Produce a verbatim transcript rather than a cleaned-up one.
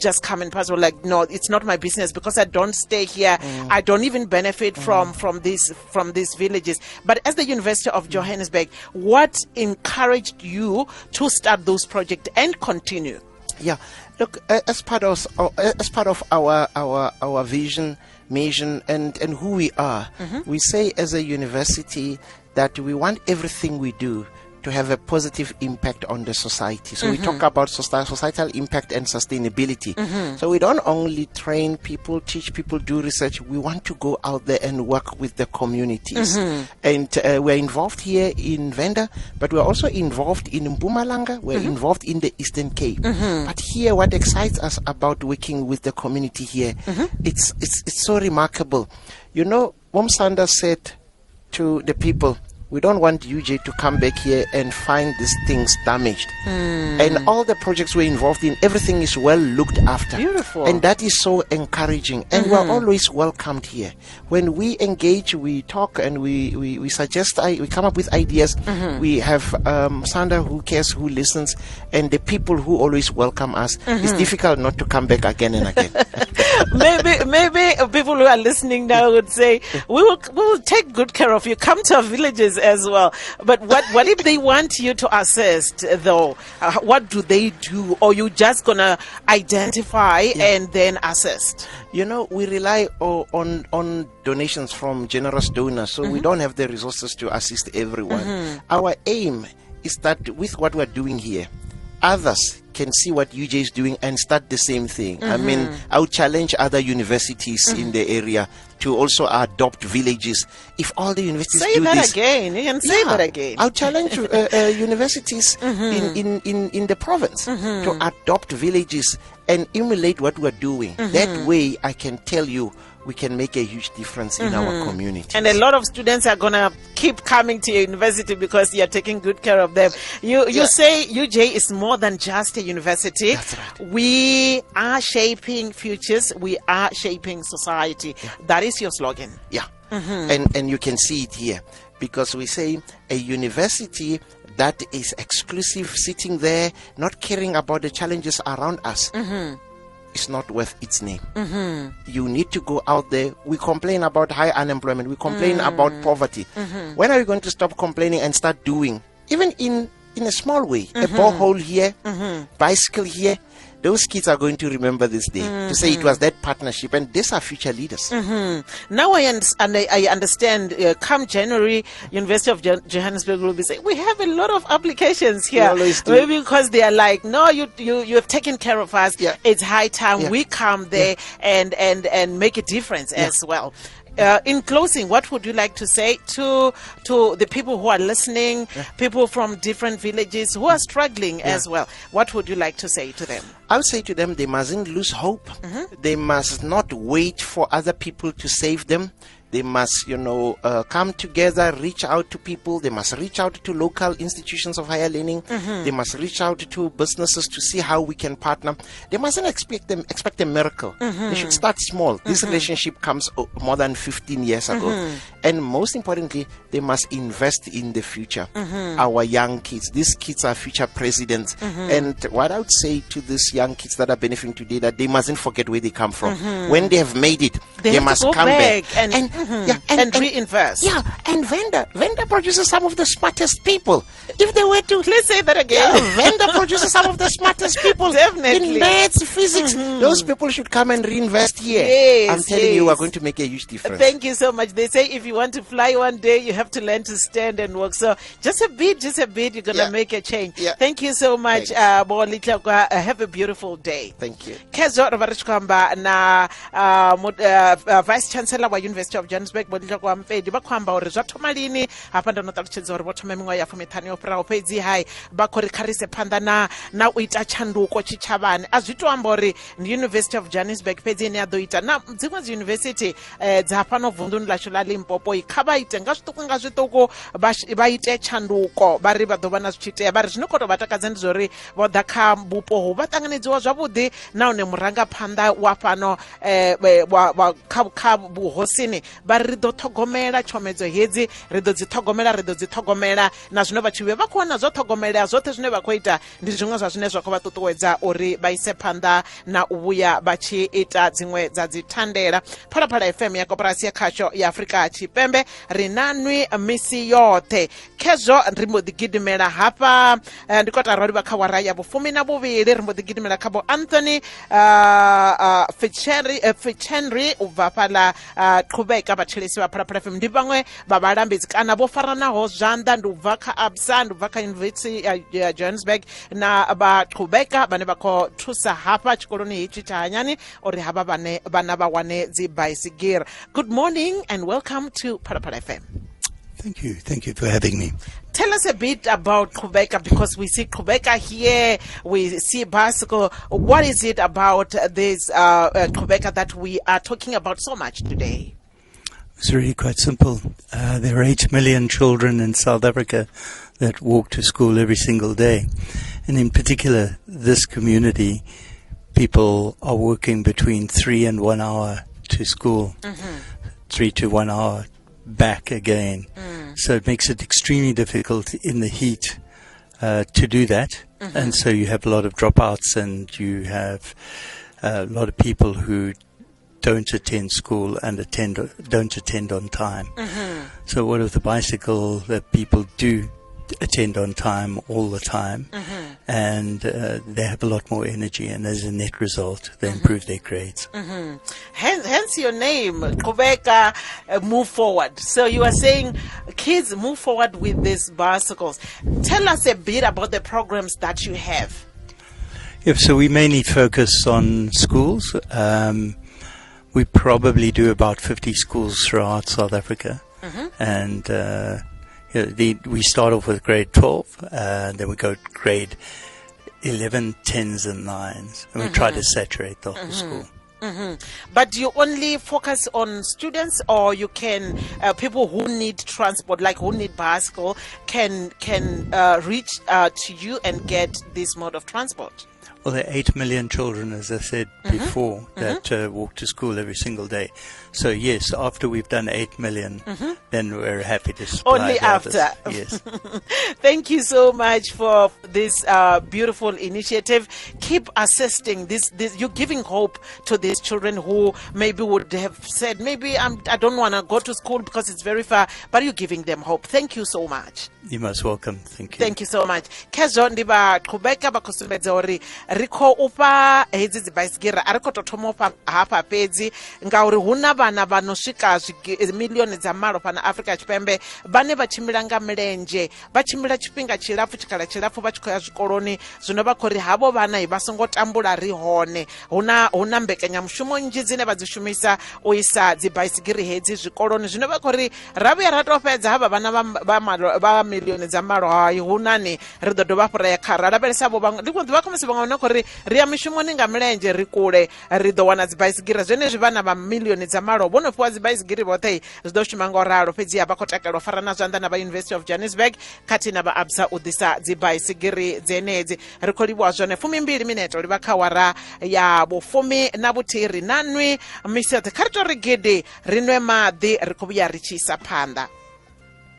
just come and pass. We're like, no, it's not my business because I don't stay here. Mm. I don't even benefit mm. from from these from these villages. But as the University of Johannesburg, what encouraged you to start those projects and continue? Yeah, look, as part of as part of our our our vision, mission, and and who we are, mm-hmm. we say as a university that we want everything we do to have a positive impact on the society. So mm-hmm. we talk about societal impact and sustainability. Mm-hmm. So we don't only train people, teach people, do research. We want to go out there and work with the communities. Mm-hmm. And uh, we're involved here in Venda, but we're also involved in Mpumalanga. We're mm-hmm. involved in the Eastern Cape. Mm-hmm. But here, what excites us about working with the community here, mm-hmm. it's, it's, it's so remarkable. You know, Womsanda said to the people, we don't want U J to come back here and find these things damaged. Mm. And all the projects we're involved in, everything is well looked after. Beautiful. And that is so encouraging. And mm-hmm. we're always welcomed here. When we engage, we talk and we, we, we suggest, I, we come up with ideas. Mm-hmm. We have um, Sanda who cares, who listens, and the people who always welcome us. Mm-hmm. It's difficult not to come back again and again. maybe maybe people who are listening now would say, we will, we will take good care of you. Come to our villages as well. But what, what if they want you to assist, though? Uh, what do they do? Or you just going to identify yeah. and then assist? You know, we rely o- on on donations from generous donors, so mm-hmm. we don't have the resources to assist everyone. Mm-hmm. Our aim is that with what we're doing here, others can see what U J is doing and start the same thing. Mm-hmm. I mean, I would challenge other universities mm-hmm. in the area to also adopt villages. If all the universities say do that this, again, you can say yeah, that again. I would challenge uh, uh, universities mm-hmm. in, in, in, in the province mm-hmm. to adopt villages and emulate what we're doing. Mm-hmm. That way, I can tell you, we can make a huge difference in mm-hmm. our community. And a lot of students are going to keep coming to your university because you're taking good care of them. You you yeah. say U J is more than just a university. That's right. We are shaping futures. We are shaping society. Yeah. That is your slogan. Yeah. Mm-hmm. And, and you can see it here because we say a university that is exclusive, sitting there, not caring about the challenges around us. Mm-hmm. It's not worth its name. Mm-hmm. You need to go out there. We complain about high unemployment. We complain mm-hmm. about poverty. Mm-hmm. When are we going to stop complaining and start doing, even in, in a small way, mm-hmm. a borehole here, mm-hmm. bicycle here? Those kids are going to remember this day mm-hmm. to say it was that partnership, and these are future leaders. Mm-hmm. Now I, un- and I, I understand, uh, come January, University of Jo- Johannesburg will be saying, we have a lot of applications here. Maybe because they are like, no, you you, you have taken care of us. Yeah. It's high time yeah. we come there yeah. and, and, and make a difference yeah. as well. Uh, in closing, what would you like to say to to the people who are listening, yeah. people from different villages who are struggling yeah. as well? What would you like to say to them? I would say to them, they mustn't lose hope. Mm-hmm. They must not wait for other people to save them. They must, you know, uh, come together, reach out to people. They must reach out to local institutions of higher learning. Mm-hmm. They must reach out to businesses to see how we can partner. They mustn't expect them expect a miracle. Mm-hmm. They should start small. Mm-hmm. This relationship comes more than fifteen years ago. Mm-hmm. And most importantly, they must invest in the future. Mm-hmm. Our young kids. These kids are future presidents. Mm-hmm. And what I would say to these young kids that are benefiting today, that they mustn't forget where they come from. Mm-hmm. When they have made it, they, they must come back. back. And, and Mm-hmm. Yeah, and, and, and reinvest. Yeah, and Venda, Venda produces some of the smartest people. If they were to, please say that again. Yeah, Venda produces some of the smartest people. Definitely. In maths, physics. Mm-hmm. Those people should come and reinvest here. Yes, I'm telling yes. you, we're going to make a huge difference. Thank you so much. They say if you want to fly one day, you have to learn to stand and walk. So just a bit, just a bit, you're going to yeah. make a change. Yeah. Thank you so much. Uh, uh, have a beautiful day. Thank you. Kezo Ravarichkwamba na uh, uh, Vice Chancellor wa University of Johannesburg. Mpedi ba kwamba uri zwa thoma lini hapa ndo ṱalutshedza uri vho thoma miṅwaha ya fumiṱhanu yo fhiraho fhedzi hai vha khou ri kharise phanḓa na na u ita tshanduko tshitshavhani a zwi to amba uri ndi University of Johannesburg fhedzi ine ya ḓo ita na dziṅwe dzi university dza fhano vunḓuni ḽashu ḽa Limpopo kha vha ite nga zwiṱuku nga zwiṱuku vha ite tshanduko vha ri vha ḓo vha na zwi tshi itea vha ri zwino khou tou vha takadza ndi zwo ri vho ḓa kha vhupo hu vha ṱanganedziwa zwavhuḓi nahone murangaphanḓa wa fhano kha vhuhosini ba ri ḓo ṱhogomela tshomedzo hedzi ri ḓo dzi ṱhogomela ri ḓo dzi ṱhogomela na zwino vha tshi vhuya vha khou wana zwo ṱhogomelea zwoṱhe zwine vha khou ita ndi zwiṅwe zwa zwine zwa khou vha ṱuṱuwedza uri vha ise phanḓa na u vhuya vha tshi ita dziṅwe dza dzi thandela. Phalaphala F M ya koporasi ya khasho ya Afrika Tshipembe ri na nwi misi yoṱhe khezwo ri mbo ḓi gidimela hafha ndi kotara ri vha kha wara ya vhufumi na vhuvhili ri mbo ḓi gidimela kha bo Anthony uh, uh, Fitzhenry uh, Fitzhenry u bva fhaḽa uh, Qhubeka vhathelesi vha Phalaphala F M ndi vhaṅwe vha vhalambedzi kana vho faranaho zwanḓa ndi u bva kha Absa ndi u bva kha University ya uh, uh, Johannesburg na vha Qhubeka vhane vha khou thusa hafha tshikoloni hetshi tsha Hanyani uri havha vhane vhana vha wane dzi bicycle. Good morning and welcome to Phalaphala F M. Thank you. Thank you for having me. Tell us a bit about Qhubeka, because we see Qhubeka here, we see bicycle. What is it about this uh, uh, Qhubeka that we are talking about so much today? It's really quite simple. Uh, there are eight million children in South Africa that walk to school every single day. And in particular, this community, people are working between three and one hour to school, mm-hmm. three to one hour back again. Mm. So it makes it extremely difficult in the heat uh, to do that. Mm-hmm. And so you have a lot of dropouts and you have uh, a lot of people who don't attend school and attend don't attend on time. Mm-hmm. So what if the bicycle that people do attend on time all the time, mm-hmm. and uh, they have a lot more energy, and as a net result they mm-hmm. improve their grades. Mm-hmm. hence, hence your name, Qhubeka, uh, move forward. So you are saying kids move forward with these bicycles. Tell us a bit about the programs that you have. Yeah, so we mainly focus on schools. Um, we probably do about fifty schools throughout South Africa, mm-hmm. and uh, Yeah, the, we start off with grade twelve, uh, then we go grade eleven, tens and nines, and we mm-hmm. try to saturate the whole mm-hmm. school. Mm-hmm. But you only focus on students, or you can, uh, people who need transport, like who need bicycle, can, can uh, reach uh, to you and get this mode of transport? Well, there are eight million children, as I said mm-hmm. before, that mm-hmm. uh, walk to school every single day. So, yes, after we've done eight million, mm-hmm. then we're happy to supply Only after. Yes. Thank you so much for this uh, beautiful initiative. Keep assisting this, this. You're giving hope to these children who maybe would have said, maybe I'm, I don't want to go to school because it's very far, but you're giving them hope. Thank you so much. You're most welcome. Thank you. Thank you so much. Kezo ndiba Qhubeka bakusumbedza uri riko upa hedzi dzi bicycle ari kho to thoma upa hafha fhedzi ngauri huna vhana vanosvika milioni dza malo fhano Afrika Tshipembe vhane vha tshimbila nga milenzhe vha tshimbila tshifhinga tshilapfu tshikhala tshilapfu vha tshi khou ya zwikoloni zwino vha khou ri havho vhana vha songo tambula ri hone huna huna mbekanyamushumo nnzhi dzine vha dzi shumisa u isa dzi bicycle hedzi zwikoloni zwino vha khou ri ra vhuya ra to fhedza havha vhana vha milioni dza malo hayi hunani ri ḓo dovha fhura ya kha ra lavhelesa vho vhaṅwe ndi khou ḓivha khomisi vhaṅwe na khou ri ri ya mishumoni nga milenzhe ri kule ri ḓo wana dzi bicycle zwenezwi vhana vha milioni dza malo vho no fhiwa dzi bicycle vhoṱhe zwi ḓo shuma nga u ralo fhedziha vha khou takalwa fara na zwanḓa na vha University of Johannesburg khathihi na vha Absa u ḓisa dzi bicycle dzenedzi ri khou livhuwa zwone fumi mbili minete ri vha kha wara ya vhufumi na vhuthihi ri na nwi misi yoṱhe kha ri tou ri gidi ri nwe maḓi ri khou vhuya ri tshi isa phanḓa.